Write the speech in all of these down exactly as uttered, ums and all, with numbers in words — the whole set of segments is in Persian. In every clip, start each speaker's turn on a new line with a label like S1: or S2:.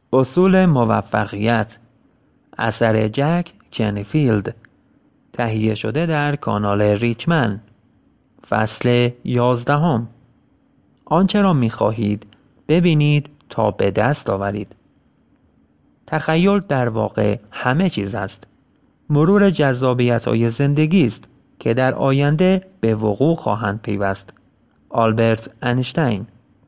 S1: اصول موفقیت، اثر جک کنفیلد، تهیه شده در کانال ریچمن، فصل یازدهم. آنچه را می‌خواهید ببینید تا به دست آورید. تخیل در واقع همه چیز است. مرور جذابیت‌های زندگی است که در آینده به وقوع خواهند پیوست. آلبرت انیشتین.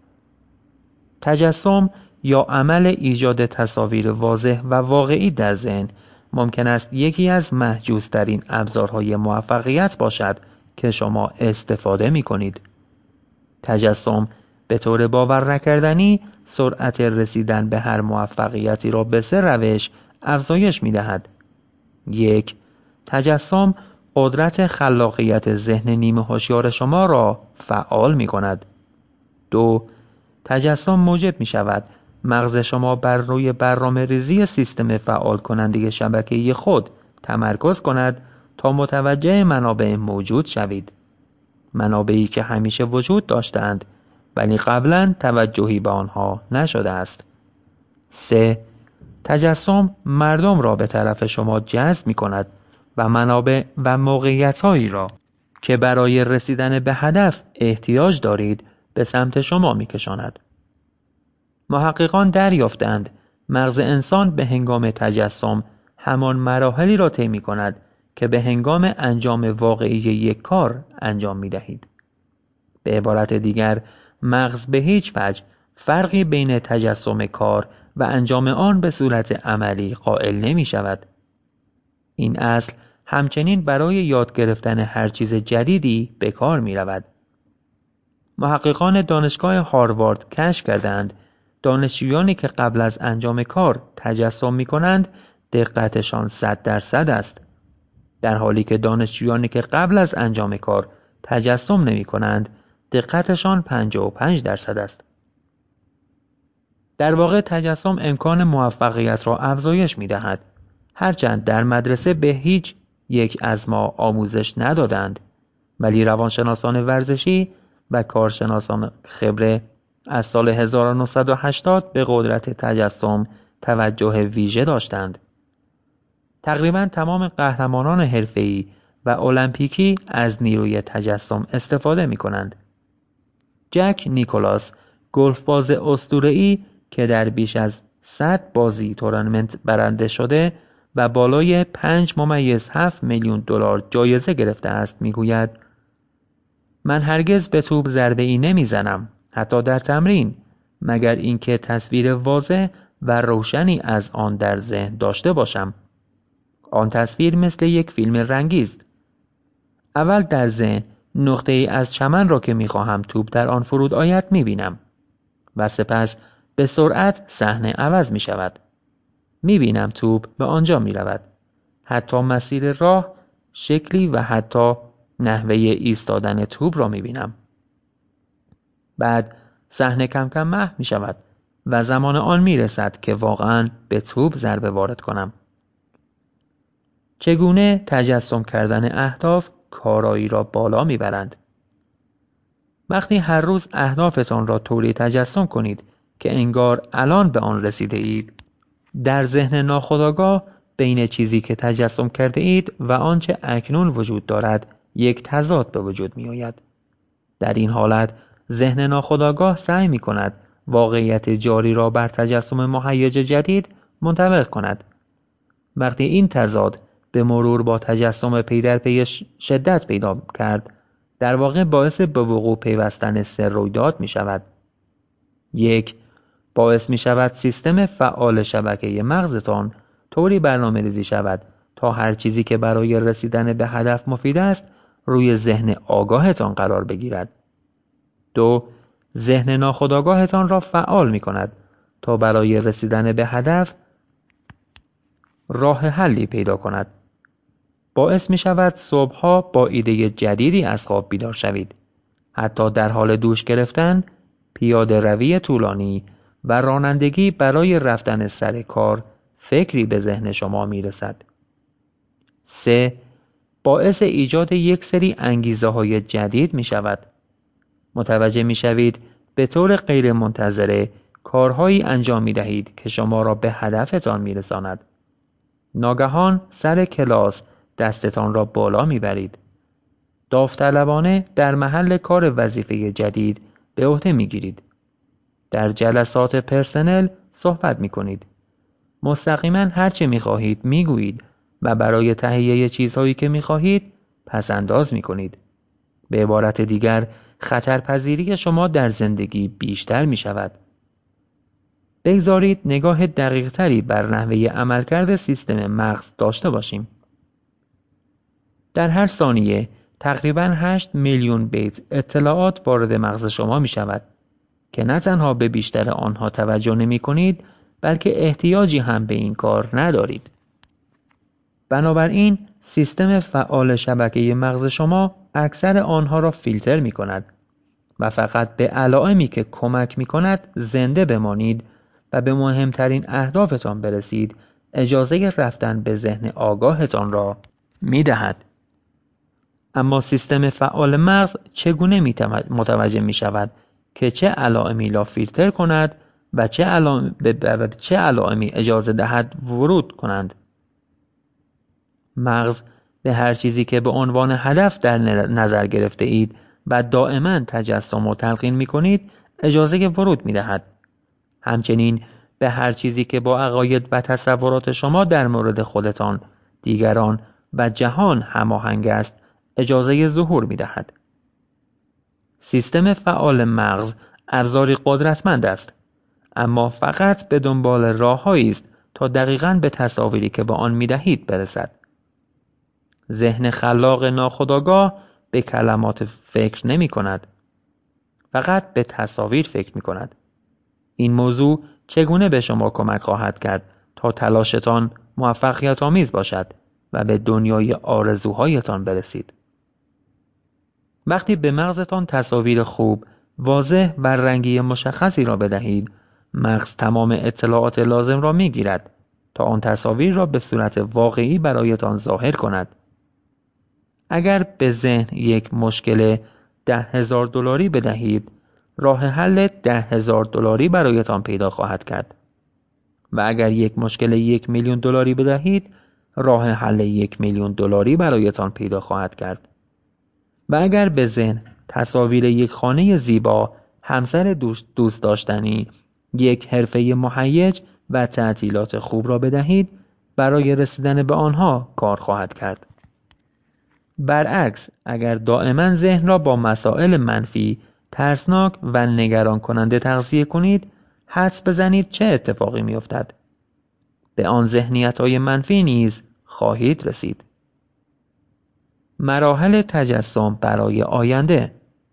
S1: تجسم یا عمل ایجاد تصاویر واضح و واقعی در ذهن ممکن است یکی از محجوزترین ابزارهای موفقیت باشد که شما استفاده می کنید. تجسم به طور باور نکردنی سرعت رسیدن به هر موفقیتی را به سه روش افزایش می دهد. یک، تجسم قدرت خلاقیت ذهن نیمه هوشیار شما را فعال می کند. دو، تجسم موجب می شود مغز شما بر روی برنامه ریزی سیستم فعال کننده شبکه‌ای خود تمرکز کند تا متوجه منابع موجود شوید. منابعی که همیشه وجود داشتند ولی قبلا توجهی به آنها نشده است. سه، تجسم مردم را به طرف شما جذب می کند و منابع و موقعیت‌هایی را که برای رسیدن به هدف احتیاج دارید به سمت شما می کشاند. محققان دریافتند مغز انسان به هنگام تجسم همان مراحلی را طی می کند که به هنگام انجام واقعی یک کار انجام می دهید. به عبارت دیگر مغز به هیچ وجه فرقی بین تجسم کار و انجام آن به صورت عملی قائل نمی شود. این اصل همچنین برای یاد گرفتن هر چیز جدیدی به کار می رود. محققان دانشگاه هاروارد کشف کردند دانشجویانی که قبل از انجام کار تجسم می کنند دقتشان صد درصد است، در حالی که دانشجویانی که قبل از انجام کار تجسم نمی کنند دقتشان پنجاه و پنج درصد است. در واقع تجسم امکان موفقیت را افزایش می دهد. هرچند در مدرسه به هیچ یک از ما آموزش ندادند، ولی روانشناسان ورزشی و کارشناسان خبره از سال هزار و نهصد و هشتاد به قدرت تجسم توجه ویژه داشتند. تقریباً تمام قهرمانان حرفه‌ای و المپیکی از نیروی تجسم استفاده می کنند. جک نیکلاس، گلفباز اسطوره‌ای که در بیش از صد بازی تورنمنت برنده شده و بالای پنج ممیز هفت میلیون دلار جایزه گرفته است، میگوید من هرگز به توپ ضربه ای نمیزنم، حتی در تمرین، مگر اینکه تصویر واضح و روشنی از آن در ذهن داشته باشم. آن تصویر مثل یک فیلم رنگی است. اول در ذهن نقطه ای از چمن را که میخواهم توپ در آن فرود آید میبینم و سپس به سرعت صحنه عوض می شود. می بینم توپ به آنجا می رود. حتی مسیر راه، شکلی و حتی نحوه ایستادن توپ را می بینم. بعد صحنه کم کم محو می شود و زمان آن می رسد که واقعاً به توپ ضربه وارد کنم. چگونه تجسم کردن اهداف کارایی را بالا می برند؟ وقتی هر روز اهدافتان را طوری تجسم کنید که انگار الان به آن رسیده اید، در ذهن ناخودآگاه بین چیزی که تجسم کرده اید و آنچه اکنون وجود دارد یک تضاد به وجود می آید. در این حالت ذهن ناخودآگاه سعی می کند واقعیت جاری را بر تجسم مهیج جدید منطبق کند. وقتی این تضاد به مرور با تجسم پی در پی شدت پیدا کرد، در واقع باعث به وقوع پیوستن سه رویداد می شود. یک، باعث می شود سیستم فعال شبکه مغزتان طوری برنامه ریزی شود تا هر چیزی که برای رسیدن به هدف مفید است روی ذهن آگاهتان قرار بگیرد. دو، ذهن ناخودآگاهتان را فعال می کند تا برای رسیدن به هدف راه حلی پیدا کند. باعث می شود صبحها با ایده جدیدی از خواب بیدار شوید. حتی در حال دوش گرفتن، پیاده روی طولانی و رانندگی برای رفتن سر کار فکری به ذهن شما می رسد. سه، باعث ایجاد یک سری انگیزه های جدید می شود. متوجه می شوید به طور غیر منتظره کارهایی انجام می دهید که شما را به هدفتان می رساند. ناگهان سر کلاس دستتان را بالا می برید. داوطلبانه در محل کار وظیفه جدید به عهده می گیرید. در جلسات پرسنل صحبت می کنید. مستقیما هرچه می خواهید می گویید و برای تهیه چیزهایی که می خواهید پسنداز می کنید. به عبارت دیگر خطرپذیری شما در زندگی بیشتر می شود. بگذارید نگاه دقیق تری بر نحوه عملکرد سیستم مغز داشته باشیم. در هر ثانیه تقریباً هشت میلیون بیت اطلاعات وارد مغز شما می شود که نه تنها به بیشتر آنها توجه نمی کنید بلکه احتیاجی هم به این کار ندارید. بنابراین سیستم فعال شبکه مغز شما اکثر آنها را فیلتر می کند و فقط به علائمی که کمک می کند زنده بمانید و به مهمترین اهدافتان برسید اجازه رفتن به ذهن آگاهتان را می دهد. اما سیستم فعال مغز چگونه متوجه می شود که چه علائمی را فیلتر کند و چه علائمی, چه علائمی اجازه دهد ورود کنند؟ مغز به هر چیزی که به عنوان هدف در نظر گرفته اید و دائما تجسم و تلقین می کنید اجازه ورود می دهد. همچنین به هر چیزی که با عقاید و تصورات شما در مورد خودتان، دیگران و جهان هماهنگ است اجازه ظهور می دهد. سیستم فعال مغز ابزاری قدرتمند است، اما فقط به دنبال راههایی است تا دقیقاً به تصاویری که به آن می دهید برسد. ذهن خلاق ناخودآگاه به کلمات فکر نمی کند، فقط به تصاویر فکر می کند. این موضوع چگونه به شما کمک خواهد کرد تا تلاشتان موفقیت آمیز باشد و به دنیای آرزوهایتان برسید؟ وقتی به مغزتان تصاویر خوب، واضح و رنگی مشخصی را بدهید، مغز تمام اطلاعات لازم را می گیرد تا آن تصاویر را به صورت واقعی برایتان ظاهر کند. اگر به ذهن یک مشکل ده هزار دلاری بدهید، راه حل ده هزار دلاری برایتان پیدا خواهد کرد. و اگر یک مشکل یک میلیون دلاری بدهید، راه حل یک میلیون دلاری برایتان پیدا خواهد کرد. و اگر به ذهن تصاویر یک خانه زیبا، همسر دوست داشتنی، یک حرفه مهیج و تعطیلات خوب را بدهید، برای رسیدن به آنها کار خواهد کرد. برعکس، اگر دائما ذهن را با مسائل منفی، ترسناک و نگران کننده تغذیه کنید، حدس بزنید چه اتفاقی می افتد. به آن ذهنیت‌های منفی نیز خواهید رسید. مراحل تجسم برای آینده.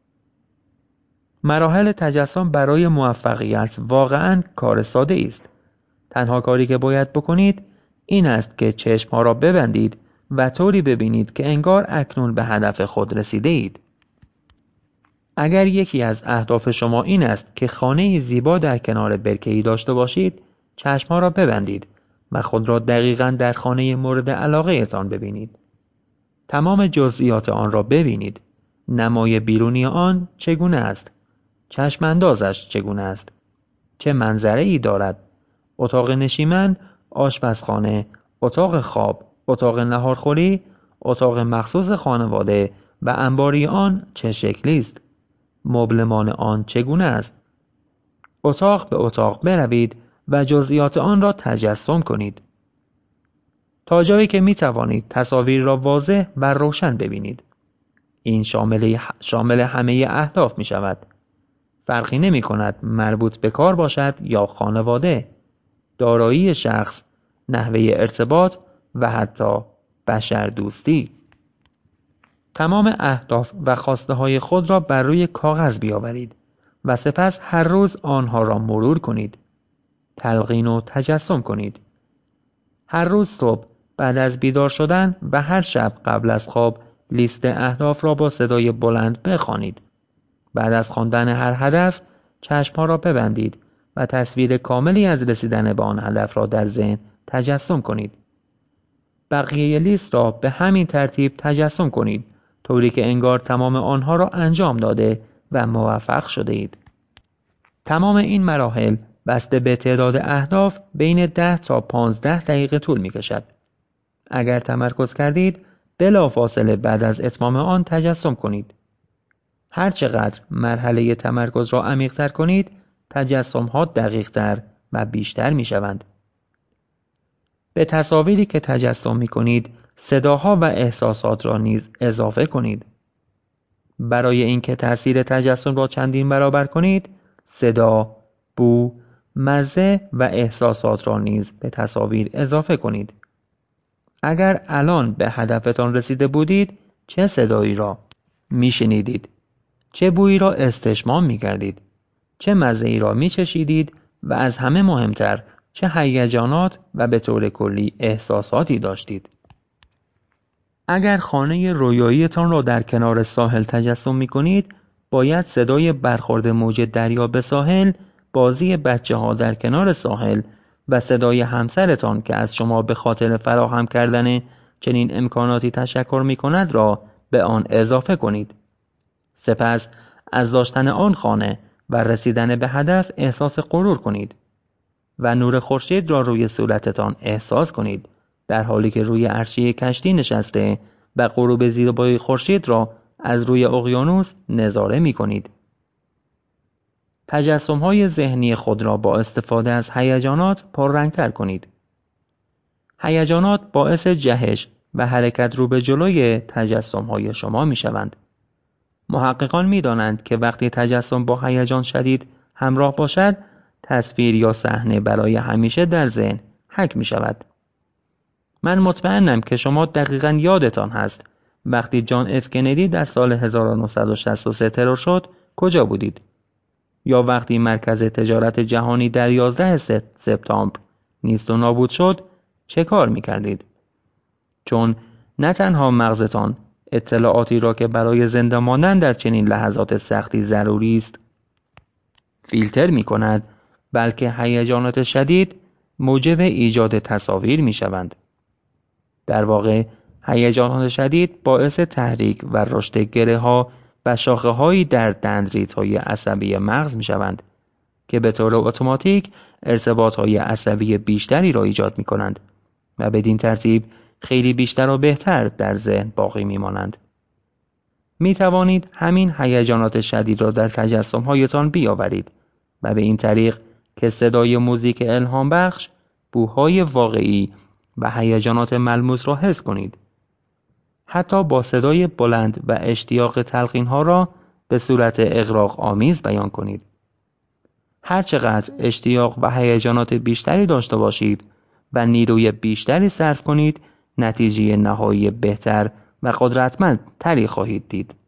S1: مراحل تجسم برای موفقیت واقعاً کار ساده است. تنها کاری که باید بکنید این است که چشم‌ها را ببندید و طوری ببینید که انگار اکنون به هدف خود رسیده اید. اگر یکی از اهداف شما این است که خانه‌ای زیبا در کنار برکه‌ای داشته باشید، چشم‌ها را ببندید و خود را دقیقاً در خانه مورد علاقه‌تان ببینید. تمام جزئیات آن را ببینید. نمای بیرونی آن چگونه است؟ چشم اندازش چگونه است؟ چه منظره‌ای دارد؟ اتاق نشیمن، آشپزخانه، اتاق خواب، اتاق ناهارخوری، اتاق مخصوص خانواده و انباری آن چه شکلی است؟ مبلمان آن چگونه است؟ اتاق به اتاق بروید و جزئیات آن را تجسم کنید تا جایی که می توانید تصاویر را واضح و روشن ببینید. این شامل شامل همه اهداف می شود. فرقی نمی کند مربوط به کار باشد یا خانواده، دارایی شخص، نحوه ارتباط و حتی بشر دوستی. تمام اهداف و خواسته های خود را بر روی کاغذ بیاورید و سپس هر روز آنها را مرور کنید. تلقین و تجسم کنید. هر روز صبح بعد از بیدار شدن و هر شب قبل از خواب لیست اهداف را با صدای بلند بخوانید. بعد از خواندن هر هدف چشم‌ها را ببندید و تصویر کاملی از رسیدن به آن هدف را در ذهن تجسم کنید. بقیه لیست را به همین ترتیب تجسم کنید، طوری که انگار تمام آنها را انجام داده و موفق شده اید. تمام این مراحل بسته به تعداد اهداف بین ده تا پانزده دقیقه طول می کشد. اگر تمرکز کردید، بلافاصله بعد از اتمام آن تجسم کنید. هر چقدر مرحله تمرکز را عمیق‌تر کنید، تجسم ها دقیق‌تر و بیشتر می شوند. به تصاویری که تجسم می کنید، صداها و احساسات را نیز اضافه کنید. برای اینکه تاثیر تجسم را چندین برابر کنید، صدا، بو، مزه و احساسات را نیز به تصاویر اضافه کنید. اگر الان به هدفتان رسیده بودید، چه صدایی را می شنیدید؟ چه بویی را استشمام می کردید؟ چه مزه‌ای را می چشیدید؟ و از همه مهمتر، چه هیجانات و به طور کلی احساساتی داشتید؟ اگر خانه رویاییتان را در کنار ساحل تجسم می کنید، باید صدای برخورد موج دریا به ساحل، بازی بچه ها در کنار ساحل و صدای همسرتان که از شما به خاطر فراهم کردن چنین امکاناتی تشکر می کند را به آن اضافه کنید. سپس از داشتن آن خانه و رسیدن به هدف احساس غرور کنید و نور خورشید را روی صورتتان احساس کنید، در حالی که روی عرشه کشتی نشسته و غروب زیبای خورشید را از روی اقیانوس نظاره می کنید. تجسم‌های ذهنی خود را با استفاده از هیجانات پررنگ‌تر کنید. هیجانات باعث جهش و حرکت رو به جلوی تجسم‌های شما می‌شوند. محققان می‌دانند که وقتی تجسم با هیجان شدید همراه باشد، تصویر یا صحنه برای همیشه در ذهن حک می‌شود. من مطمئنم که شما دقیقاً یادتان هست وقتی جان اف کندی در سال هزار و نهصد و شصت و سه ترور شد کجا بودید؟ یا وقتی مرکز تجارت جهانی در یازده سپتامبر نیست و نابود شد چه کار می‌کردید؟ چون نه تنها مغزتان اطلاعاتی را که برای زنده ماندن در چنین لحظات سختی ضروری است فیلتر می‌کند، بلکه هیجانات شدید موجب ایجاد تصاویر می‌شوند. در واقع هیجانات شدید باعث تحریک و رشد گره‌ها و شاخه‌هایی در دندریدهای عصبی مغز می‌شوند که به طور اتوماتیک ارتباطهای عصبی بیشتری را ایجاد می‌کنند و بدین ترتیب خیلی بیشتر و بهتر در ذهن باقی می‌مانند. می‌توانید همین هیجانات شدید را در تجسم‌هایتان بیاورید و به این طریق که صدای موزیک الهام بخش، بوهای واقعی و هیجانات ملموس را حس کنید. حتی با صدای بلند و اشتیاق تلقین‌ها را به صورت اغراق آمیز بیان کنید. هرچقدر اشتیاق و هیجانات بیشتری داشته باشید و نیروی بیشتری صرف کنید، نتیجه نهایی بهتر و قدرتمند تری خواهید دید.